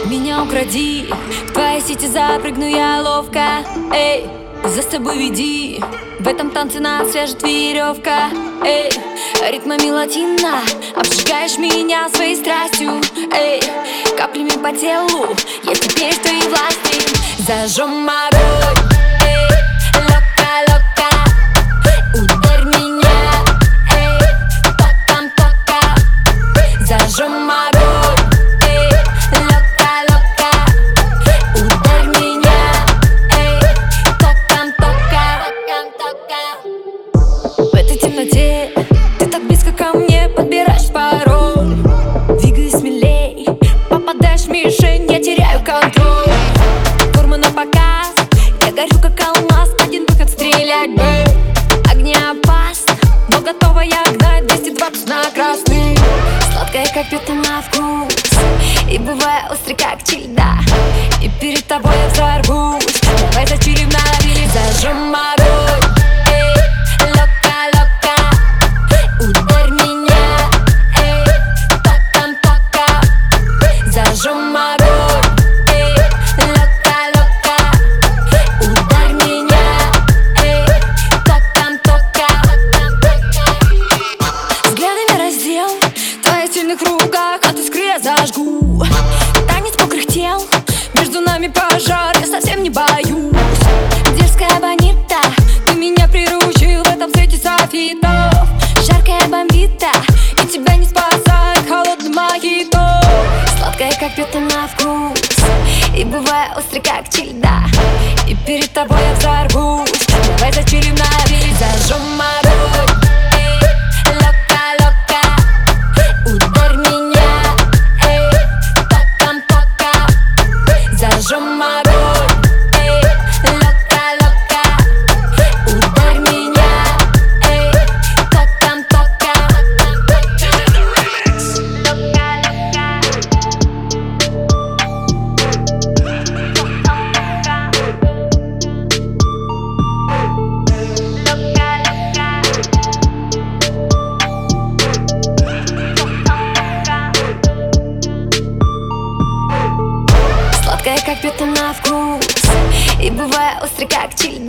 Меня укради, в твоей сети запрыгну я ловко. Эй, за собой веди, в этом танце нас свяжет веревка. Эй, ритмами латино обжигаешь меня своей страстью. Эй, каплями по телу я теперь в твоей власти. Зажжем огонь. Эй, лока-лока, ударь меня. Эй, тока-тока, зажжем огонь. Ты так близко ко мне, подбираешь пароль. Двигай смелей, попадаешь в мишень, я теряю контроль. Форма на показ, я горю как алмаз. Один выход стрелять, огни опасно, но готова я гнать 220 на красный. Сладкая, как пята на вкус, и бывая острый, как чильда. И перед тобой я взорвусь. Давай зачилим на берег, зажжем огонь. Ударь меня, эй, тока-тока, зажжем огонь, эй, лока-лока. Ударь меня, эй, тока-тока. Взглядами раздел, в твоих сильных руках от искры я зажгу. Танец мокрых тел, между нами пожар, я совсем не боюсь. Дерзкая бонита, ты меня приручил в этом свете софитов. Жаркая бомбита, и тебя не спасает холодный мохито. Сладкая, как пята на вкус, и бывая острый, как чильда. И перед тобой я взорвусь. Давай зачилим на берег, зажжем огонь. Эй, лока-лока, ударь меня. Эй, тока-тока, зажжем огонь. Сладкая, как пята на вкус, и бывая острый, как чильда.